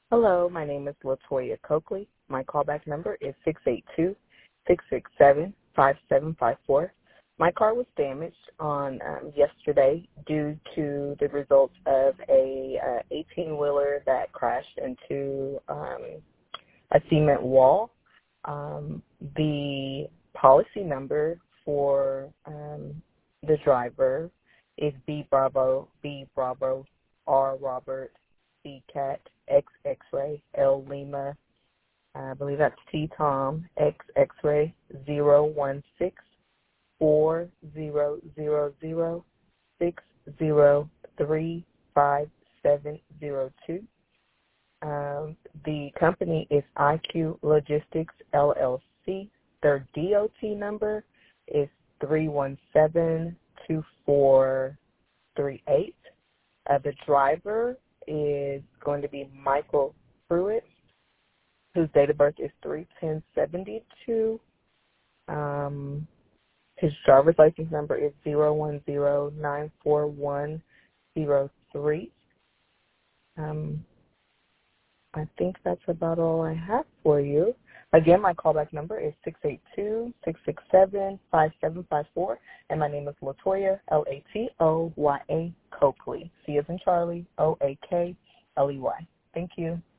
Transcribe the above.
Hello, my name is Latoya Coakley. My callback number is 682-667-5754. My car was damaged on yesterday due to the results of a 18-wheeler that crashed into a cement wall. The policy number for the driver is B Bravo, R Robert, C Cat, X X-ray, L Lima, I believe that's T Tom, X X-ray 016-400-603-5702. The company is IQ Logistics LLC. Their DOT number is 317-2438. The driver is going to be Michael Pruitt, whose date of birth is 3/10/72. His driver's license number is 010-94103. I think that's about all I have for you. Again, my callback number is 682-667-5754, and my name is Latoya, Latoya Coakley. C as in Charlie, Oakley. Thank you.